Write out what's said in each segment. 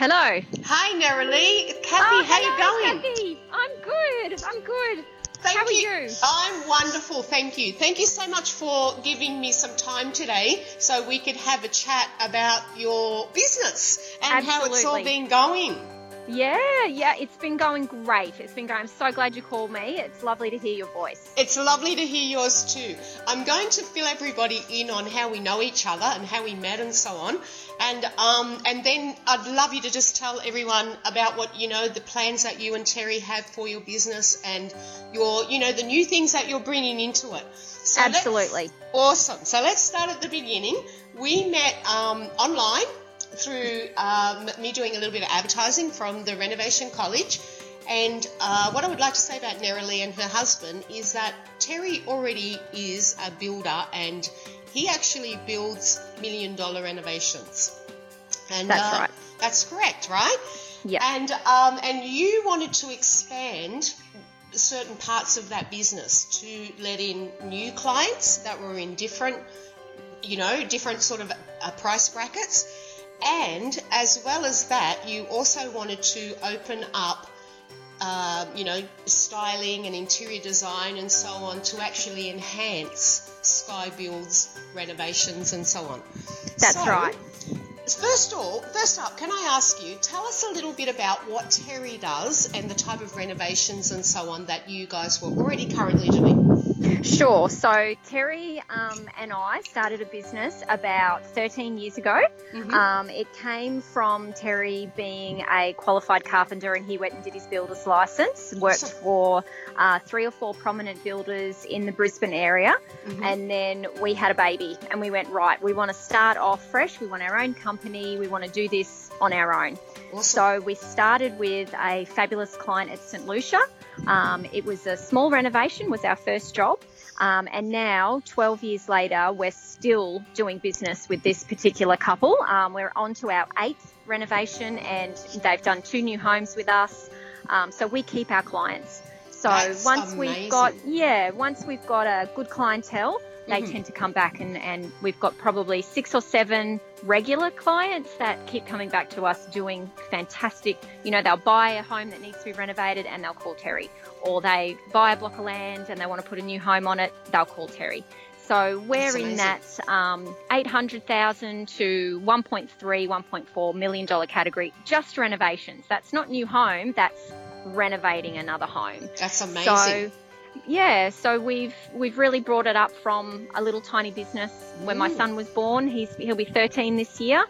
Hello. Hi, Nerily. Kathy, how you going? Kathy. I'm good. Thank How are you. you? I'm wonderful, thank you. Thank you so much for giving me some time today so we could have a chat about your business and how it's all been going. Yeah, it's been going great. I'm so glad you called me. It's lovely to hear your voice. It's lovely to hear yours too. I'm going to fill everybody in on how we know each other and how we met and so on. And then I'd love you to just tell everyone about what, the plans that you and Terry have for your business and your, the new things that you're bringing into it. So Absolutely. Awesome. So let's start at the beginning. We met online through me doing a little bit of advertising from the Renovation College. And what I would like to say about Nerily and her husband is that Terry already is a builder and he actually builds $1 million renovations. And that's right. That's correct, right? Yeah. And you wanted to expand certain parts of that business to let in new clients that were in different sort of price brackets. And as well as that, you also wanted to open up, styling and interior design and so on to actually enhance Sky Build's renovations and so on. That's right. First up, can I ask you, tell us a little bit about what Terry does and the type of renovations and so on that you guys were already currently doing. Sure. So Terry and I started a business about 13 years ago. Mm-hmm. It came from Terry being a qualified carpenter, and he went and did his builder's license, worked for 3 or 4 prominent builders in the Brisbane area. Mm-hmm. And then we had a baby and we went, right, we want to start off fresh. We want our own company. We want to do this on our own. Awesome. So we started with a fabulous client at St. Lucia. It was a small renovation, was our first job. And now, 12 years later, we're still doing business with this particular couple. We're on to our 8th renovation and they've done 2 new homes with us. So we keep our clients. So That's once amazing. once we've got a good clientele, they tend to come back and we've got probably 6 or 7 regular clients that keep coming back to us doing fantastic. They'll buy a home that needs to be renovated and they'll call Terry. Or they buy a block of land and they want to put a new home on it, they'll call Terry. So we're in that $800,000 to $1.3, $1.4 million category, just renovations. That's not new home, that's renovating another home. That's amazing. So we've really brought it up from a little tiny business when my son was born. He'll be 13 this year.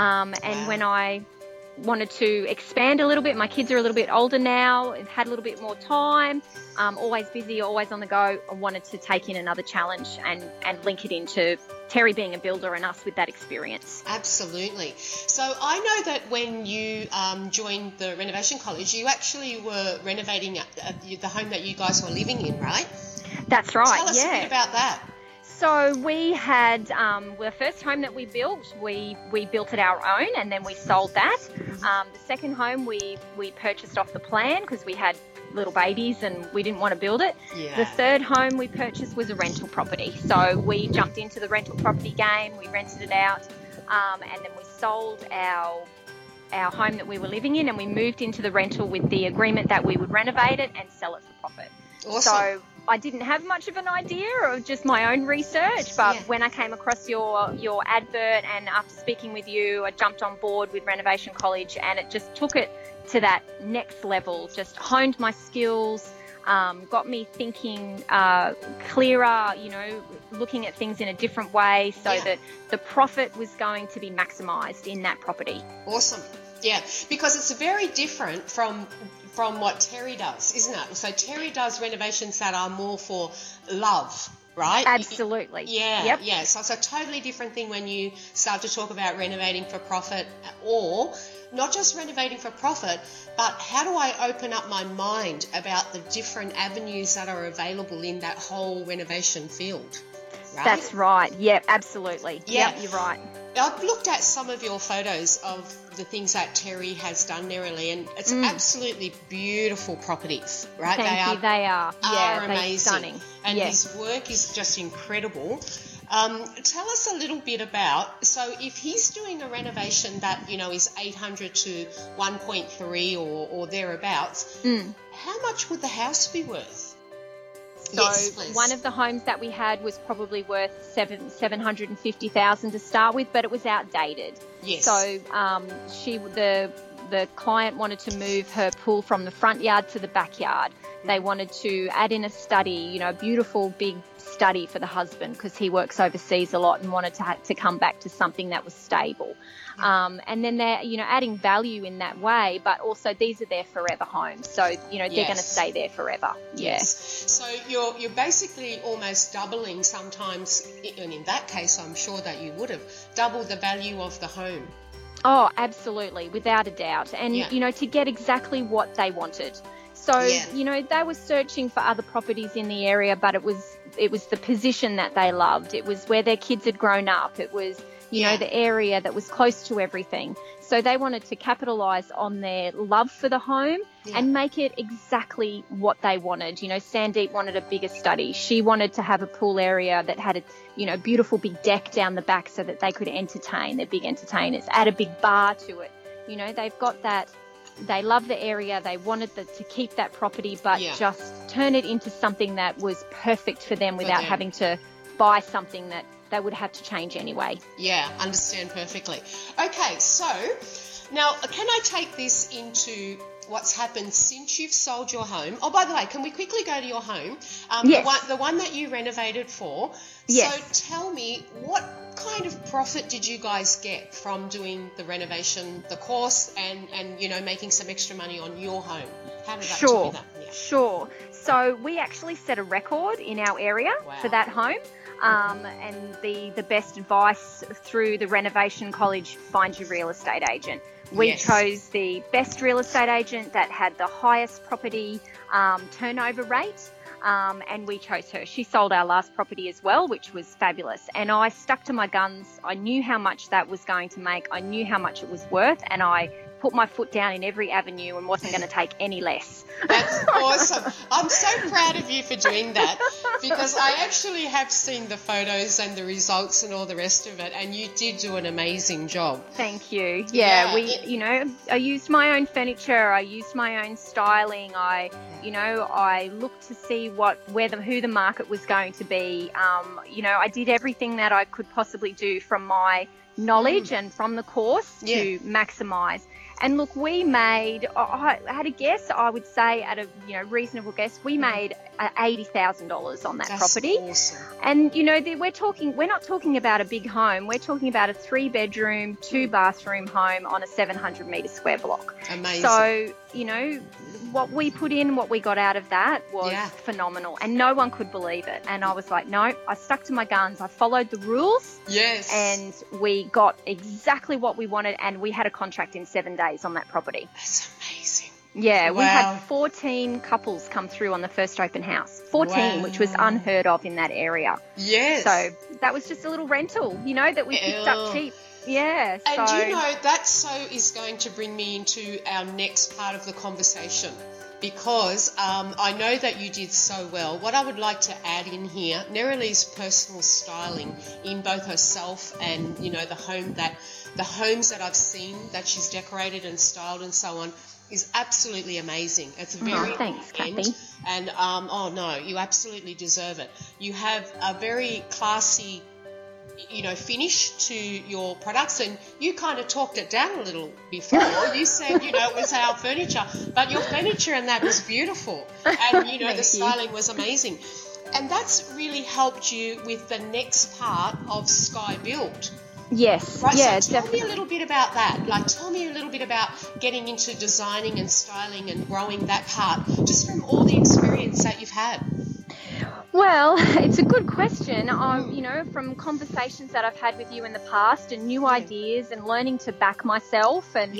And when I wanted to expand a little bit, my kids are a little bit older now, I've had a little bit more time, always busy, always on the go. I wanted to take in another challenge and link it into Terry being a builder and us with that experience. Absolutely. So I know that when you joined the Renovation College, you actually were renovating the home that you guys were living in, right? That's right. Tell us a bit about that. So we had the first home that we built, we built it our own and then we sold that. The second home we purchased off the plan because we had little babies and we didn't want to build it. Yeah. The third home we purchased was a rental property. So we jumped into the rental property game, we rented it out, and then we sold our home that we were living in and we moved into the rental with the agreement that we would renovate it and sell it for profit. Awesome. So I didn't have much of an idea of just my own research, but when I came across your advert and after speaking with you, I jumped on board with Renovation College and it just took it to that next level, just honed my skills, got me thinking clearer, looking at things in a different way so that the profit was going to be maximised in that property. Awesome. Yeah, because it's very different from what Terry does, isn't it? So Terry does renovations that are more for love, right? Absolutely. Yeah. So it's a totally different thing when you start to talk about renovating for profit, or not just renovating for profit, but how do I open up my mind about the different avenues that are available in that whole renovation field, right? That's right. Yeah, absolutely. Yeah. Yep, you're right. I've looked at some of your photos of the things that Terry has done, Nerily, and it's absolutely beautiful properties, right? Thank you. They are. Yeah, amazing. They're stunning. And his work is just incredible. Tell us a little bit about, so if he's doing a renovation that, is 800 to 1.3 or thereabouts, how much would the house be worth? So Yes, please. one of the homes that we had was probably worth $750,000 to start with, but it was outdated. Yes. So the client wanted to move her pool from the front yard to the backyard. They wanted to add in a study, a beautiful big study for the husband because he works overseas a lot and wanted to come back to something that was stable. And then they're, adding value in that way, but also these are their forever homes. So, they're going to stay there forever. Yes. So you're basically almost doubling sometimes, and in that case, I'm sure that you would have doubled the value of the home. Oh, absolutely, without a doubt. And, to get exactly what they wanted. So, they were searching for other properties in the area, but it was the position that they loved. It was where their kids had grown up. It was, the area that was close to everything. So they wanted to capitalise on their love for the home and make it exactly what they wanted. Sandeep wanted a bigger study. She wanted to have a pool area that had a, beautiful big deck down the back so that they could entertain. They're big entertainers. Add a big bar to it. They've got that. They love the area. They wanted to keep that property, but just turn it into something that was perfect for them without having to buy something that they would have to change anyway. Yeah, understand perfectly. Okay, so now can I take this into what's happened since you've sold your home? Oh, by the way, can we quickly go to your home? Yes. The one that you renovated for. Yes. So tell me, what kind of profit did you guys get from doing the renovation, the course, and making some extra money on your home? How did that do that? Yeah. Sure. So we actually set a record in our area for that home. And the best advice through the Renovation College, find your real estate agent. We chose the best real estate agent that had the highest property turnover rate, and we chose her. She sold our last property as well, which was fabulous. And I stuck to my guns. I knew how much that was going to make. I knew how much it was worth, and I put my foot down in every avenue and wasn't going to take any less. That's awesome. I'm so proud of you for doing that, because I actually have seen the photos and the results and all the rest of it, and you did do an amazing job. Thank you. Yeah, I used my own furniture. I used my own styling. I looked to see who the market was going to be. I did everything that I could possibly do from my knowledge and from the course to maximise. And look, we made, I had a guess, I would say at a reasonable guess, we made $80,000 on that property. Awesome. And, we're not talking about a big home. We're talking about a 3-bedroom, 2-bathroom home on a 700-metre square block. Amazing. So, what we put in, what we got out of that was phenomenal. And no one could believe it. And I was like, no, I stuck to my guns. I followed the rules. Yes. And we got exactly what we wanted, and we had a contract in 7 days on that property. That's amazing. Yeah, we had 14 couples come through on the first open house. 14, which was unheard of in that area. Yes. So that was just a little rental, that we picked up cheap. Yeah. And that is going to bring me into our next part of the conversation, because I know that you did so well. What I would like to add in here, Nerali's personal styling in both herself and, the homes that I've seen that she's decorated and styled and so on, is absolutely amazing. It's very thanks, Kathy. And you absolutely deserve it. You have a very classy finish to your products, and you kind of talked it down a little before. You said, it was our furniture, but your furniture and that was beautiful, and the styling was amazing, and that's really helped you with the next part of Sky Build. Yes. Right, yeah, so tell definitely. me a little bit about that. Tell me a little bit about getting into designing and styling and growing that part, just from all the experience that you've had. Well, it's a good question. From conversations that I've had with you in the past and new ideas and learning to back myself and,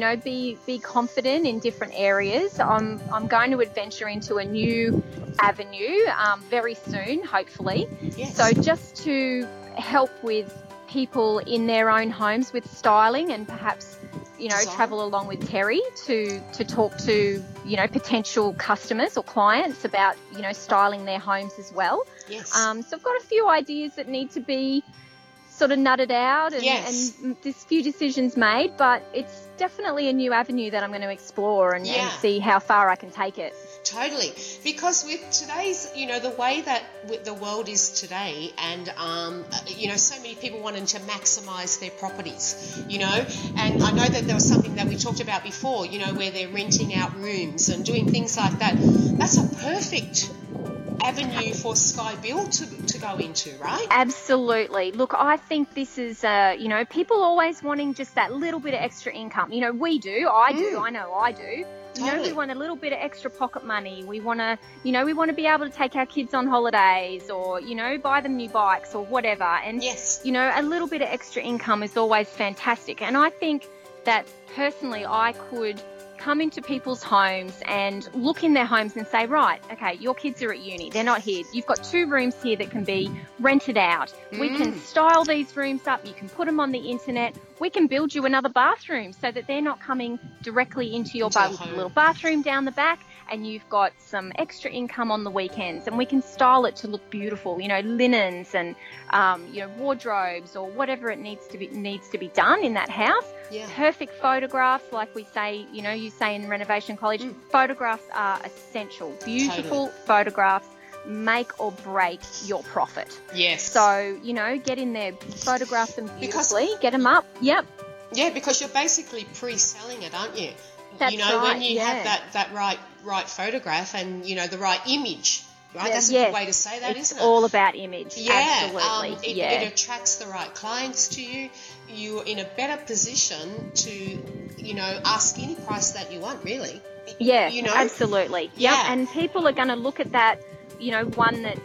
be confident in different areas. I'm going to adventure into a new avenue very soon, hopefully. Yes. So just to help with people in their own homes with styling and perhaps travel along with Terry to talk to, potential customers or clients about, styling their homes as well. Yes. So I've got a few ideas that need to be sort of nutted out and there's a few decisions made, but it's definitely a new avenue that I'm going to explore and see how far I can take it. Totally, because with today's, the way that the world is today, and so many people wanting to maximise their properties, and I know that there was something that we talked about before, where they're renting out rooms and doing things like that. That's a perfect avenue for Sky Build to go into, right? Absolutely. Look, I think this is, people always wanting just that little bit of extra income. We do, I know I do. Totally. We want a little bit of extra pocket money. We want to, be able to take our kids on holidays or, buy them new bikes or whatever. And, a little bit of extra income is always fantastic. And I think that personally I could come into people's homes and look in their homes and say, right, okay, your kids are at uni, they're not here. You've got 2 rooms here that can be rented out. We can style these rooms up. You can put them on the internet. We can build you another bathroom so that they're not coming directly into your little bathroom down the back, and you've got some extra income on the weekends, and we can style it to look beautiful, linens and, wardrobes or whatever it needs to be done in that house. Yeah. Perfect photographs, like we say, you say in Renovation College, photographs are essential. Beautiful photographs make or break your profit. Yes. So, get in there, photograph them beautifully, get them up. Yep. Yeah, because you're basically pre-selling it, aren't you? That's right, when you have that right photograph and, the right image. Right, that's a good way to say that, isn't it? It's all about image. Yeah, absolutely. It attracts the right clients to you. You're in a better position to, ask any price that you want, really. Yeah, absolutely. Yeah, and people are going to look at that, one that's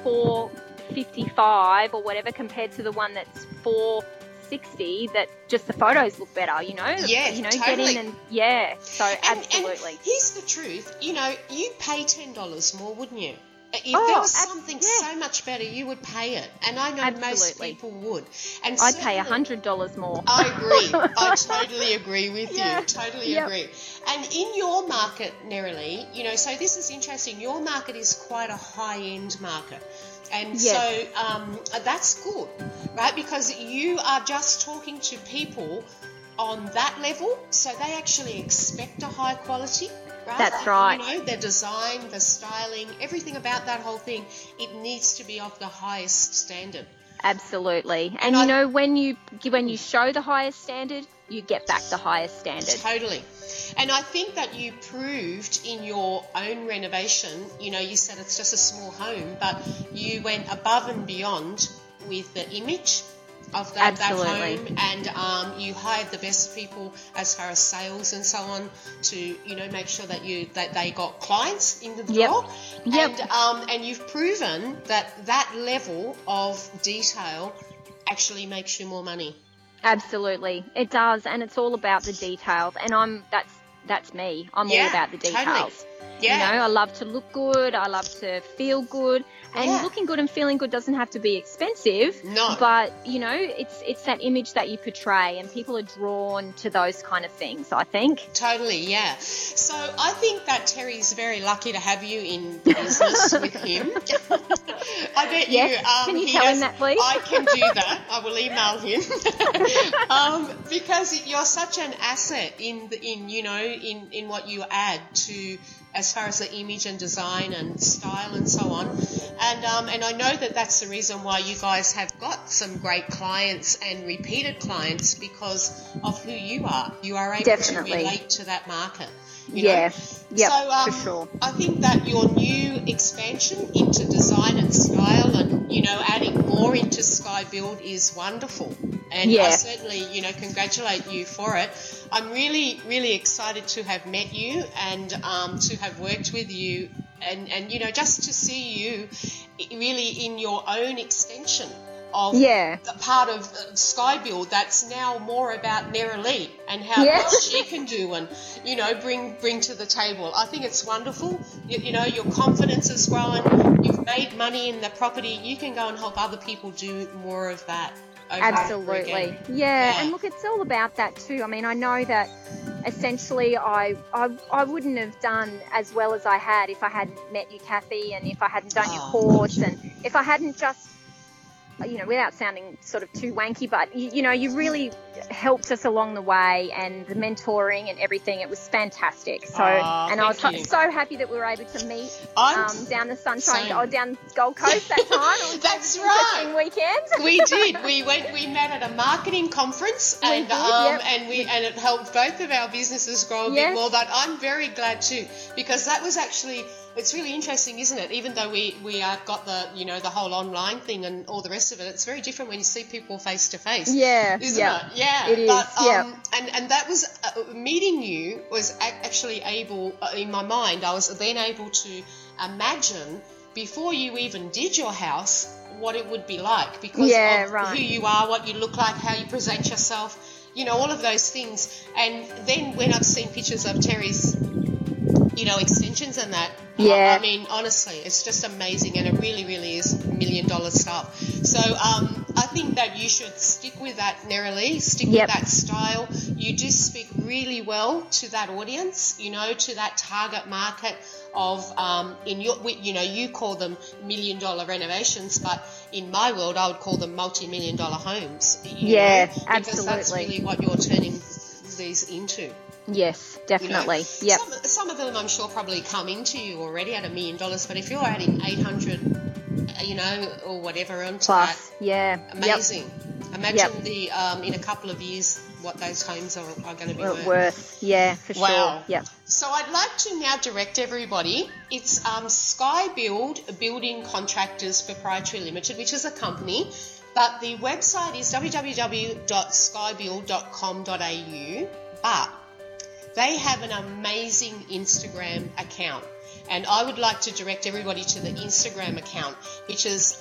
$455 or whatever compared to the one that's $460. That just the photos look better, Yeah, totally. Get in and absolutely. And here's the truth, you pay $10 more, wouldn't you? If there was something so much better, you would pay it. And I know most people would. And I'd pay $100 more. I agree. I totally agree with you. Totally agree. And in your market, Nerily, so this is interesting. Your market is quite a high-end market. And so that's good, right? Because you are just talking to people on that level, so they actually expect a high quality. Right? That's right. The design, the styling, everything about that whole thing, it needs to be of the highest standard. Absolutely. And when you show the highest standard, you get back the highest standard. Totally. And I think that you proved in your own renovation, you said it's just a small home, but you went above and beyond with the image of that home, and you hired the best people as far as sales and so on to make sure that they got clients in the door. And you've proven that level of detail actually makes you more money. Absolutely, it does, and it's all about the details. And that's me. I'm all about the details. Totally. Yeah. I love to look good. I love to feel good. And looking good and feeling good doesn't have to be expensive. No. But, it's that image that you portray, and people are drawn to those kind of things, I think. Totally, yeah. So I think that Terry's very lucky to have you in business with him. I bet you... Can you tell him that, please? I can do that. I will email him. Because you're such an asset in what you add to... as far as the image and design and style and so on. And I know that that's the reason why you guys have got some great clients and repeated clients, because of who you are. You are able to relate to that market. Yes, so, for sure. I think that your new expansion into design and style and, adding more into Sky Build is wonderful. And I certainly, congratulate you for it. I'm really, really excited to have met you and to have worked with you and just to see you really in your own extension of the part of Sky Build that's now more about Nerily and how what she can do and, bring to the table. I think it's wonderful. Your confidence has grown. You've made money in the property. You can go and help other people do more of that. Absolutely. Yeah. And look, it's all about that too. I mean, I know that essentially I wouldn't have done as well as I had if I hadn't met you, Kathy, and if I hadn't done your course, and if I hadn't just, you know, without sounding sort of too wanky, but you really helped us along the way, and the mentoring and everything, it was fantastic. So, and I was so happy that we were able to meet down the Sunshine, down Gold Coast that time. That's right. Weekend. We did. We met at a marketing conference, and and it helped both of our businesses grow a bit more. But I'm very glad too, because that was actually. It's really interesting, isn't it? Even though we got the the whole online thing and all the rest of it, it's very different when you see people face to face. Yeah, isn't it? Yeah, it is. But, and that was meeting you was actually able in my mind. I was then able to imagine before you even did your house what it would be like because of who you are, what you look like, how you present yourself, all of those things. And then when I've seen pictures of Terry's extensions and that. I mean, honestly, it's just amazing, and it really, really is $1 million stuff. So I think that you should stick with that, Neroli, stick with that style. You do speak really well to that audience, to that target market of, you call them $1 million renovations, but in my world, I would call them multi-million-dollar homes. Absolutely. Because that's really what you're turning these into. Yes, definitely. Yep. Some of them I'm sure probably come into you already at $1 million, but if you're adding 800, or whatever onto plus, that, amazing. Yep. Imagine the in a couple of years what those homes are going to be worth. Yeah, for sure. Yep. So I'd like to now direct everybody. It's Sky Build Building Contractors Proprietary Limited, which is a company. But the website is www.skybuild.com.au. But they have an amazing Instagram account, and I would like to direct everybody to the Instagram account, which is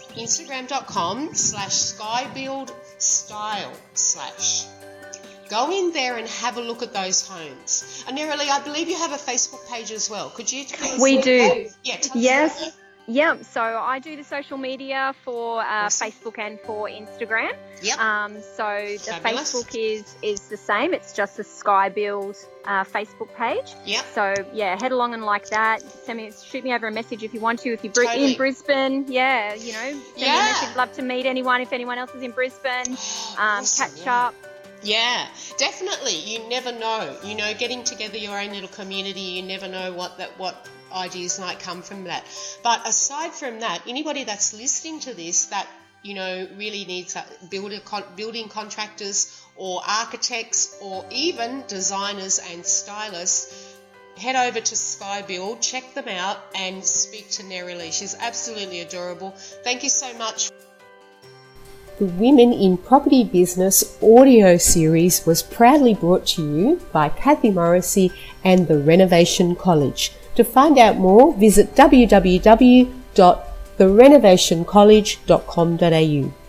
instagram.com/skybuildstyle/. Go in there and have a look at those homes. And Neroli, I believe you have a Facebook page as well. Could you tell us? We do. Yeah. Yes. Yeah, so I do the social media for Facebook and for Instagram. Yep. So the Fabulous. Facebook is the same. It's just the Sky Build Facebook page. Yep. So head along and like that. Shoot me over a message if you want to. If you're in Brisbane, send me a message. Love to meet anyone. If anyone else is in Brisbane, catch up. Yeah, definitely. You never know. Getting together your own little community. You never know what ideas might come from that. But aside from that, anybody that's listening to this that really needs building contractors or architects or even designers and stylists, head over to Sky Build, check them out, and speak to Neroli. She's absolutely adorable. Thank you so much. The Women in Property Business audio series was proudly brought to you by Kathy Morrissey and the Renovation College. To find out more, visit www.therenovationcollege.com.au.